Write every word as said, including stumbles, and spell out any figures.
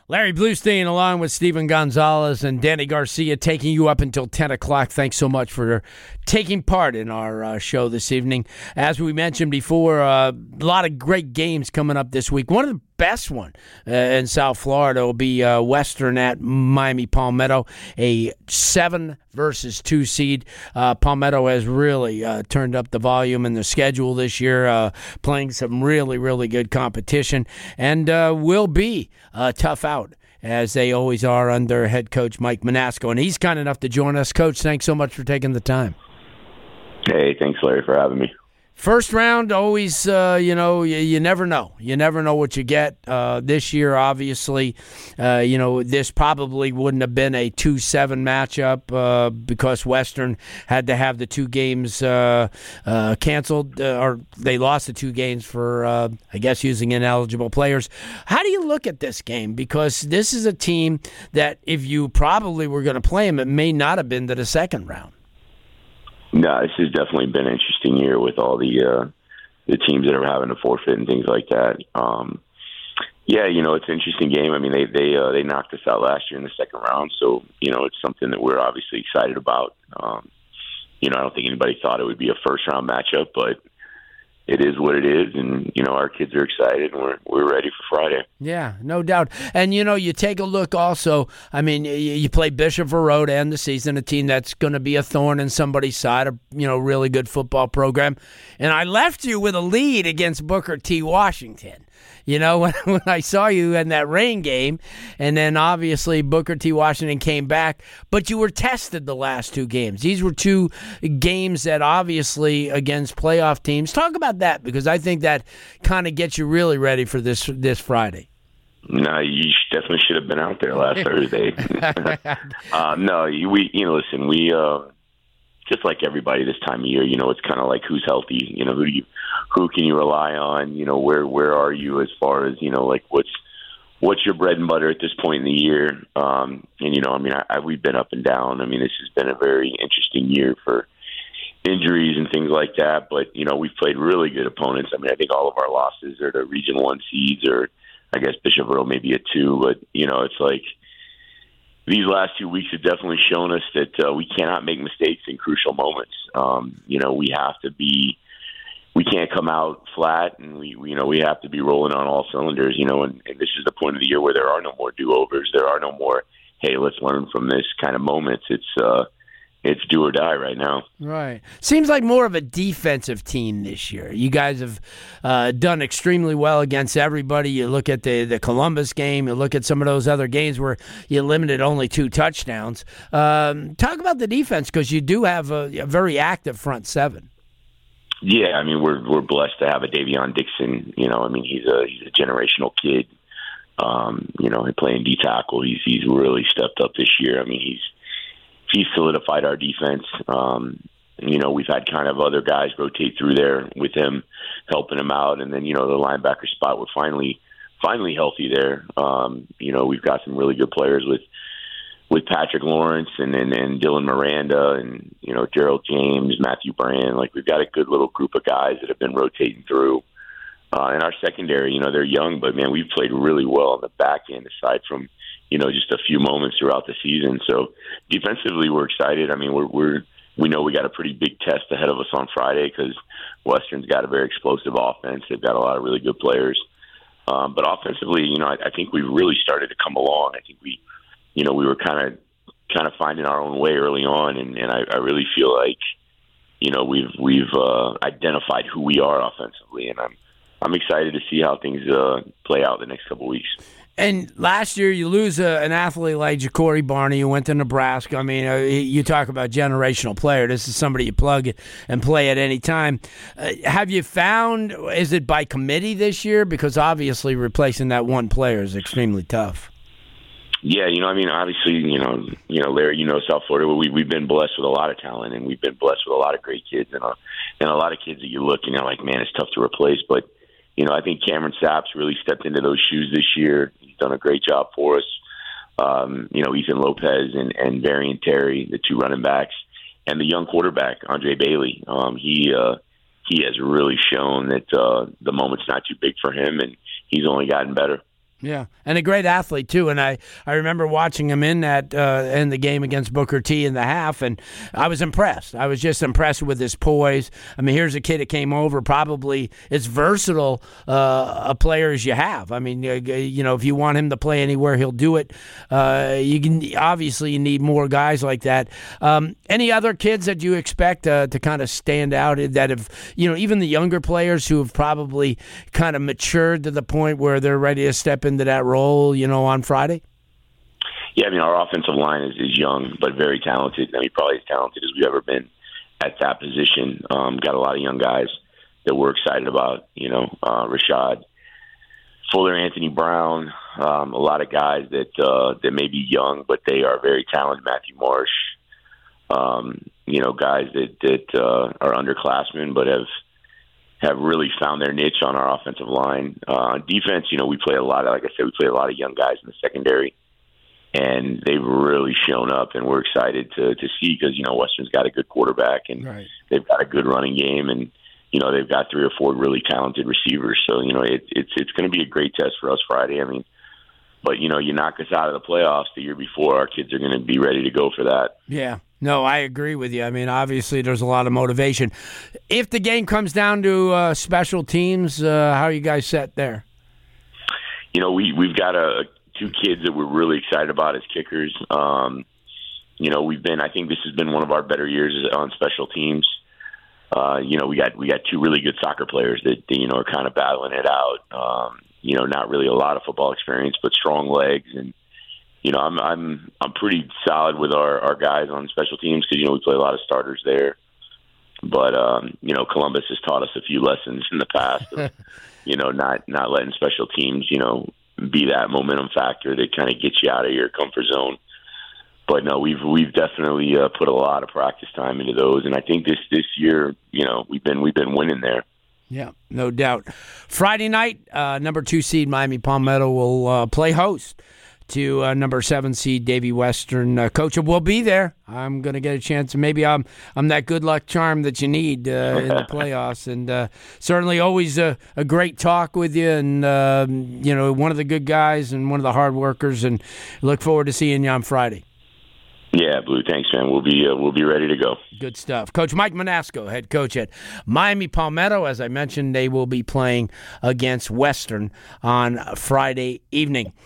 Larry Bluestein along with Steven Gonzalez and Danny Garcia taking you up until ten o'clock. Thanks so much for taking part in our uh, show this evening. As we mentioned before, uh, a lot of great games coming up this week. One of the best one uh, in South Florida will be uh, Western at Miami Palmetto, a seven versus two seed. Uh, Palmetto has really uh, turned up the volume in the schedule this year, uh, playing some really, really good competition, and uh, will be a tough out, as they always are under head coach Mike Manasco. And he's kind enough to join us. Coach, thanks so much for taking the time. Hey, thanks, Larry, for having me. First round, always, uh, you know, you, you never know. You never know what you get. Uh, this year, obviously, uh, you know, this probably wouldn't have been a two seven matchup uh, because Western had to have the two games uh, uh, canceled, uh, or they lost the two games for, uh, I guess, using ineligible players. How do you look at this game? Because this is a team that if you probably were going to play them, it may not have been to the second round. No, this has definitely been an interesting year with all the uh, the teams that are having to forfeit and things like that. Um, yeah, you know, it's an interesting game. I mean, they they uh, they knocked us out last year in the second round, so you know, it's something that we're obviously excited about. Um, you know, I don't think anybody thought it would be a first round matchup, but it is what it is, and you know, our kids are excited, and we're we're ready for Friday. Yeah, no doubt. And you know, you take a look also. I mean, you, you play Bishop Verot to end the season, a team that's going to be a thorn in somebody's side, a you know really good football program. And I left you with a lead against Booker T. Washington. You know, when, when I saw you in that rain game, and then obviously Booker T. Washington came back, but you were tested the last two games. These were two games that obviously against playoff teams. Talk about that, because I think that kind of gets you really ready for this this Friday. No, you definitely should have been out there last Thursday. uh, no, we, you know, listen, we, uh, just like everybody this time of year, you know, it's kind of like who's healthy, you know, who do you, who can you rely on, you know, where, where are you as far as, you know, like what's, what's your bread and butter at this point in the year? Um, and, you know, I mean, I, I, we've been up and down. I mean, this has been a very interesting year for injuries and things like that, but, you know, we've played really good opponents. I mean, I think all of our losses are to Region One seeds, or I guess Bishop Verot maybe a two, but, you know, it's like, these last two weeks have definitely shown us that uh, we cannot make mistakes in crucial moments. Um, you know, we have to be, we can't come out flat, and we, we you know, we have to be rolling on all cylinders, you know, and, and this is the point of the year where there are no more do-overs. There are no more, hey, let's learn from this kind of moments. It's, uh, it's do or die right now. Right. Seems like more of a defensive team this year. You guys have uh, done extremely well against everybody. You look at the, the Columbus game. You look at some of those other games where you limited only two touchdowns. Um, talk about the defense, because you do have a, a very active front seven. Yeah, I mean, we're we're blessed to have a Davion Dixon. You know, I mean, he's a he's a generational kid. Um, you know, playing D tackle, he's he's really stepped up this year. I mean, he's He's solidified our defense. Um, you know, we've had kind of other guys rotate through there with him, helping him out. And then, you know, the linebacker spot, we're finally, finally healthy there. Um, you know, we've got some really good players with, with Patrick Lawrence and, and, and Dylan Miranda and, you know, Gerald James, Matthew Brand. Like, we've got a good little group of guys that have been rotating through. Uh, in our secondary, you know, they're young, but, man, we've played really well on the back end, aside from, you know, just a few moments throughout the season. So defensively, we're excited. I mean, we're, we're we know we got a pretty big test ahead of us on Friday, because Western's got a very explosive offense. They've got a lot of really good players. Um, but offensively, you know, I, I think we've really started to come along. I think we, you know, we were kind of kind of finding our own way early on, and, and I, I really feel like, you know, we've we've uh, identified who we are offensively, and I'm I'm excited to see how things uh, play out the next couple of weeks. And last year, you lose a, an athlete like Ja'Cory Barney, who went to Nebraska. I mean, uh, you talk about generational player. This is somebody you plug and play at any time. Uh, have you found, is it by committee this year? Because obviously replacing that one player is extremely tough. Yeah, you know, I mean, obviously, you know, you know, Larry, you know, South Florida, we, we've been blessed with a lot of talent, and we've been blessed with a lot of great kids, and a, and a lot of kids that you look and you're like, man, it's tough to replace. But, you know, I think Cameron Saps really stepped into those shoes this year. He's done a great job for us. Um, you know, Ethan Lopez and, and Varian Terry, the two running backs, and the young quarterback, Andre Bailey. Um, he uh, he has really shown that uh, the moment's not too big for him, and he's only gotten better. Yeah, and a great athlete too. And I, I remember watching him in that uh, in the game against Booker T in the half, and I was impressed. I was just impressed with his poise. I mean, here's a kid that came over, probably as versatile uh, a player as you have. I mean, you know, if you want him to play anywhere, he'll do it. Uh, you can obviously you need more guys like that. Um, any other kids that you expect uh, to kind of stand out that have, you know, even the younger players who have probably kind of matured to the point where they're ready to step into that role, you know, on Friday? Yeah, I mean, our offensive line is, is young but very talented. I mean, probably as talented as we've ever been at that position. Um, got a lot of young guys that we're excited about, you know, uh, Rashad Fuller, Anthony Brown, um, a lot of guys that uh, that may be young, but they are very talented. Matthew Marsh, um, you know, guys that, that uh, are underclassmen but have have really found their niche on our offensive line. Uh, defense, you know, we play a lot of, like I said, we play a lot of young guys in the secondary, and they've really shown up, and we're excited to to see because, you know, Western's got a good quarterback, and right. they've got a good running game, and, you know, they've got three or four really talented receivers. So, you know, it, it's it's going to be a great test for us Friday. I mean, but, you know, you knock us out of the playoffs the year before, our kids are going to be ready to go for that. Yeah. No, I agree with you. I mean, obviously, there's a lot of motivation. If the game comes down to uh, special teams, uh, how are you guys set there? You know, we, we've got a, two kids that we're really excited about as kickers. Um, you know, we've been, I think this has been one of our better years on special teams. Uh, you know, we got we got two really good soccer players that, you know, are kind of battling it out. Um, you know, not really a lot of football experience, but strong legs. And, you know, I'm I'm I'm pretty solid with our, our guys on special teams because, you know, we play a lot of starters there. But, um, you know, Columbus has taught us a few lessons in the past of, you know, not, not letting special teams, you know, be that momentum factor that kind of gets you out of your comfort zone. But no, we've we've definitely uh, put a lot of practice time into those, and I think this this year, you know, we've been we've been winning there. Yeah, no doubt. Friday night, uh, number two seed Miami Palmetto will uh, play host to uh, number seven seed Davie Western. Uh, Coach will be there. I'm going to get a chance. Maybe I'm I'm that good luck charm that you need uh, in the playoffs, and uh, certainly always a, a great talk with you, and uh, you know, one of the good guys and one of the hard workers, and look forward to seeing you on Friday. Yeah, Blue. Thanks, man. We'll be uh, we'll be ready to go. Good stuff. Coach Mike Monasco, head coach at Miami Palmetto. As I mentioned, they will be playing against Western on Friday evening.